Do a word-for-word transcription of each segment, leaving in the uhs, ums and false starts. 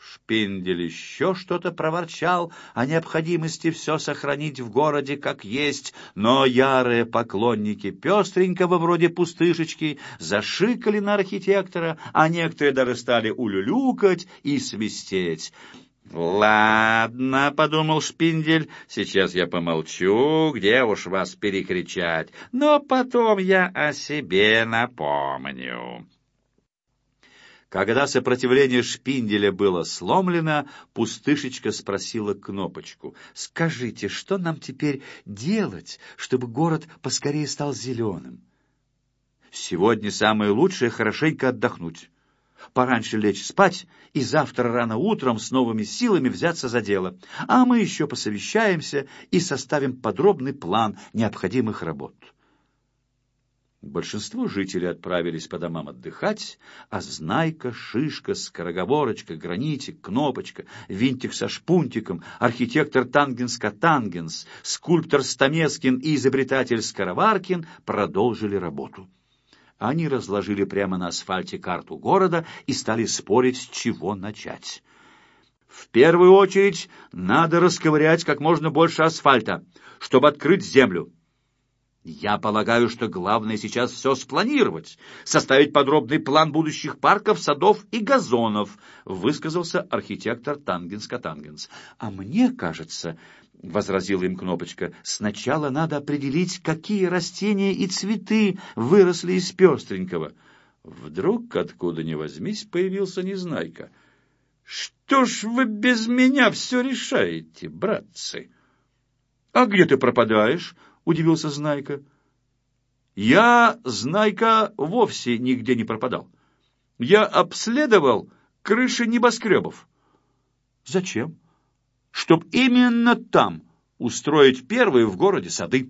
Шпиндель еще что-то проворчал о необходимости все сохранить в городе как есть, но ярые поклонники пестренького, вроде пустышечки, зашикали на архитектора, а некоторые даже стали улюлюкать и свистеть. «Ладно, — подумал Шпиндель, — сейчас я помолчу, где уж вас перекричать, но потом я о себе напомню». Когда сопротивление Шпинделя было сломлено, пустышечка спросила Кнопочку: «Скажите, что нам теперь делать, чтобы город поскорее стал зеленым?» «Сегодня самое лучшее — хорошенько отдохнуть. Пораньше лечь спать и завтра рано утром с новыми силами взяться за дело. А мы еще посовещаемся и составим подробный план необходимых работ». Большинство жителей отправились по домам отдыхать, а Знайка, Шишка, Скороговорочка, Гранитик, Кнопочка, Винтик со Шпунтиком, архитектор Тангенс-Катангенс, скульптор Стамескин и изобретатель Скороваркин продолжили работу. Они разложили прямо на асфальте карту города и стали спорить, с чего начать. «В первую очередь надо расковырять как можно больше асфальта, чтобы открыть землю. Я полагаю, что главное сейчас все спланировать, составить подробный план будущих парков, садов и газонов», — высказался архитектор Тангенс-Катангенс. «А мне кажется, — возразила им Кнопочка, — сначала надо определить, какие растения и цветы выросли из пестренького». Вдруг, откуда ни возьмись, появился Незнайка. «Что ж вы без меня все решаете, братцы?» «А где ты пропадаешь?» — удивился Знайка. «Я, Знайка, вовсе нигде не пропадал. Я обследовал крыши небоскребов». «Зачем?» «Чтоб именно там устроить первые в городе сады».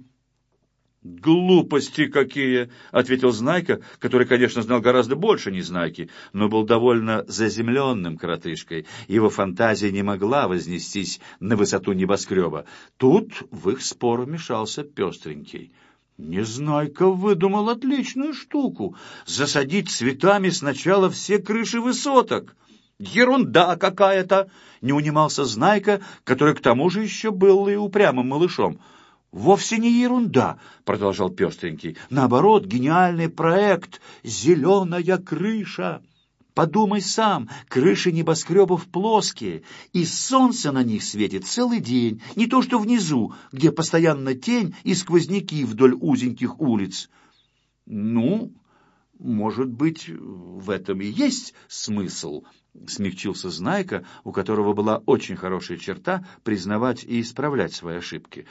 «Глупости какие!» — ответил Знайка, который, конечно, знал гораздо больше Незнайки, но был довольно заземленным коротышкой. Его фантазия не могла вознестись на высоту небоскреба. Тут в их спор вмешался Пестренький. Незнайка выдумал отличную штуку — засадить цветами сначала все крыши высоток. «Ерунда какая-то!» — не унимался Знайка, который к тому же еще был и упрямым малышом. «Вовсе не ерунда», — продолжал Пестренький. «Наоборот, гениальный проект — зеленая крыша. Подумай сам, крыши небоскребов плоские, и солнце на них светит целый день, не то что внизу, где постоянно тень и сквозняки вдоль узеньких улиц». «Ну, может быть, в этом и есть смысл», — смягчился Знайка, у которого была очень хорошая черта признавать и исправлять свои ошибки.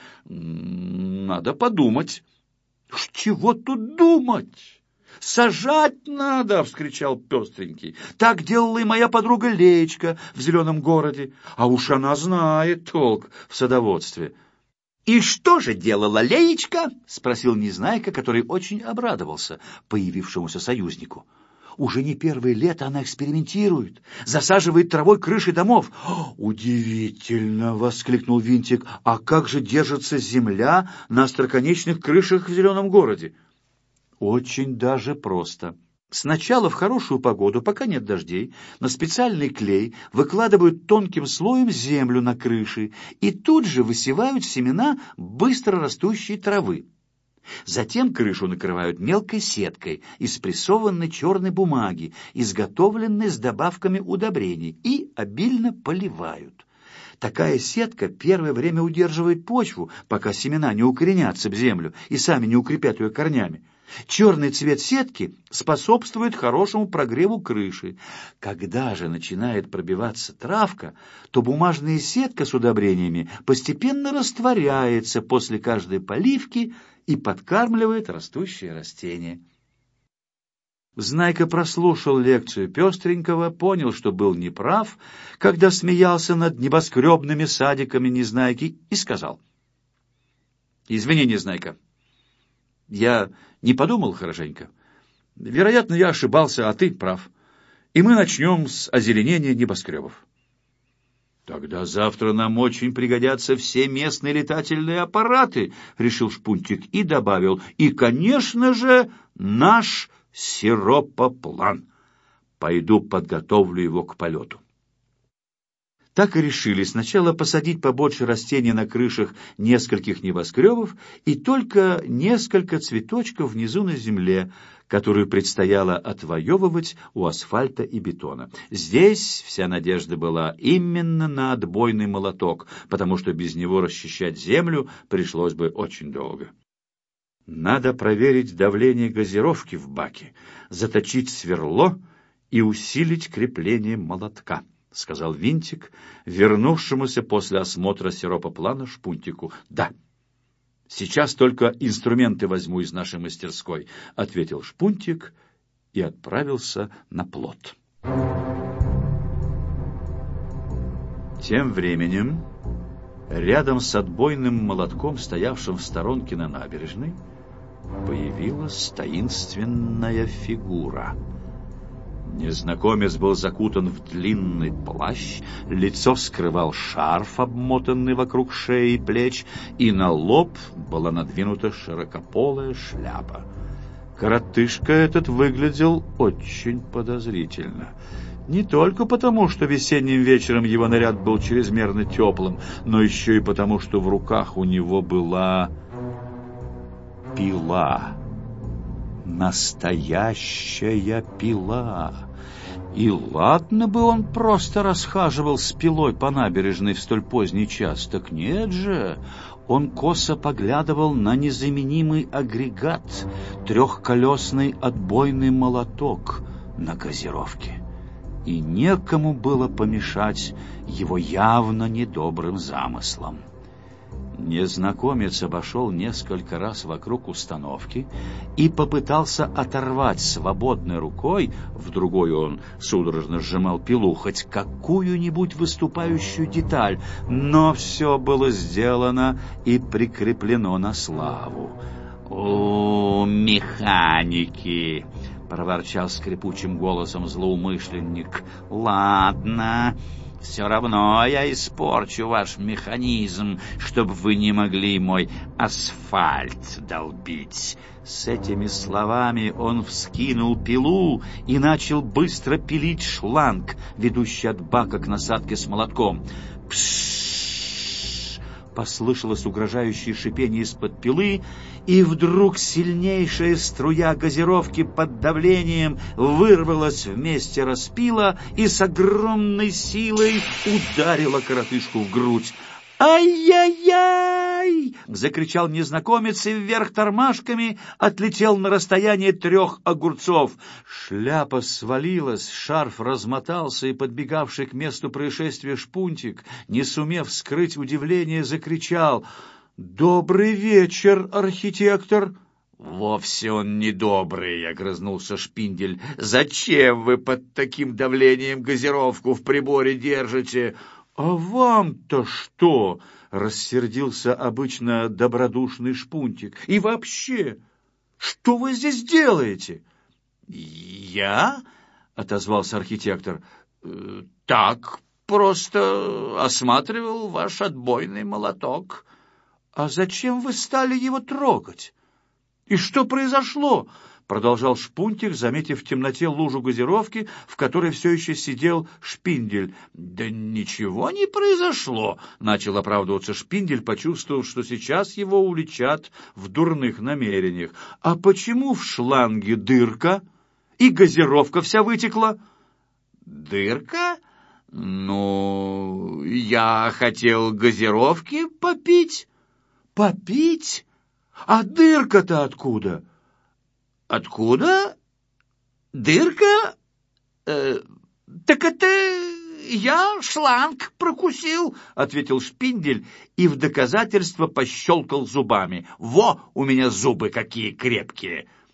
«Надо подумать». «Чего тут думать? Сажать надо!» — вскричал Пестренький. «Так делала и моя подруга Леечка в зеленом городе, а уж она знает толк в садоводстве». «И что же делала Леечка?» — спросил Незнайка, который очень обрадовался появившемуся союзнику. «Уже не первое лето она экспериментирует, засаживает травой крыши домов». «Удивительно!» — воскликнул Винтик. «А как же держится земля на остроконечных крышах в зеленом городе?» «Очень даже просто. Сначала в хорошую погоду, пока нет дождей, на специальный клей выкладывают тонким слоем землю на крыши и тут же высевают семена быстро растущей травы. Затем крышу накрывают мелкой сеткой из прессованной черной бумаги, изготовленной с добавками удобрений, и обильно поливают. Такая сетка первое время удерживает почву, пока семена не укоренятся в землю и сами не укрепят ее корнями. Черный цвет сетки способствует хорошему прогреву крыши. Когда же начинает пробиваться травка, то бумажная сетка с удобрениями постепенно растворяется после каждой поливки и подкармливает растущие растения. Знайка прослушал лекцию Пестренького, понял, что был неправ, когда смеялся над небоскребными садиками Незнайки, и сказал: «Извини, Незнайка, я не подумал хорошенько. Вероятно, я ошибался, а ты прав. И мы начнем с озеленения небоскребов». «Тогда завтра нам очень пригодятся все местные летательные аппараты», — решил Шпунтик и добавил: «и, конечно же, наш сиропоплан. Пойду подготовлю его к полету». Так и решили сначала посадить побольше растений на крышах нескольких небоскребов и только несколько цветочков внизу на земле, которую предстояло отвоевывать у асфальта и бетона. Здесь вся надежда была именно на отбойный молоток, потому что без него расчищать землю пришлось бы очень долго. Надо проверить давление газировки в баке, заточить сверло и усилить крепление молотка, — сказал Винтик, вернувшемуся после осмотра сиропоплана Шпунтику. — Да. — Сейчас только инструменты возьму из нашей мастерской, — ответил Шпунтик и отправился на плот. Тем временем, рядом с отбойным молотком, стоявшим в сторонке на набережной, появилась таинственная фигура. Незнакомец был закутан в длинный плащ, лицо скрывал шарф, обмотанный вокруг шеи и плеч, и на лоб была надвинута широкополая шляпа. Коротышка этот выглядел очень подозрительно. Не только потому, что весенним вечером его наряд был чрезмерно теплым, но еще и потому, что в руках у него была пила. Настоящая пила. И ладно бы он просто расхаживал с пилой по набережной в столь поздний час, так нет же. Он косо поглядывал на незаменимый агрегат, трехколесный отбойный молоток на газировке. И некому было помешать его явно недобрым замыслам. Незнакомец обошел несколько раз вокруг установки и попытался оторвать свободной рукой, в другой он судорожно сжимал пилу, хоть какую-нибудь выступающую деталь, но все было сделано и прикреплено на славу. «О, механики!» — проворчал скрипучим голосом злоумышленник. «Ладно. Все равно я испорчу ваш механизм, чтобы вы не могли мой асфальт долбить». С этими словами он вскинул пилу и начал быстро пилить шланг, ведущий от бака к насадке с молотком. «Пшшш!» — послышалось угрожающее шипение из-под пилы, и вдруг сильнейшая струя газировки под давлением вырвалась вместе распила и с огромной силой ударила коротышку в грудь. «Ай-яй-яй!» — закричал незнакомец и вверх тормашками отлетел на расстояние трех огурцов. Шляпа свалилась, шарф размотался, и подбегавший к месту происшествия Шпунтик, не сумев скрыть удивление, закричал: «Добрый вечер, архитектор!» «Вовсе он не добрый», — огрызнулся Шпиндель. «Зачем вы под таким давлением газировку в приборе держите?» «А вам-то что?» — рассердился обычно добродушный Шпунтик. «И вообще, что вы здесь делаете?» «Я?» — отозвался архитектор. «Так, просто осматривал ваш отбойный молоток». «А зачем вы стали его трогать? И что произошло?» — продолжал Шпунтик, заметив в темноте лужу газировки, в которой все еще сидел Шпиндель. «Да ничего не произошло», — начал оправдываться Шпиндель, почувствовав, что сейчас его уличат в дурных намерениях. «А почему в шланге дырка и газировка вся вытекла?» «Дырка? Ну, я хотел газировки попить». «Попить? А дырка-то откуда?» «Откуда? Дырка? Э, так это я шланг прокусил», — ответил Шпиндель и в доказательство пощелкал зубами. «Во, у меня зубы какие крепкие!»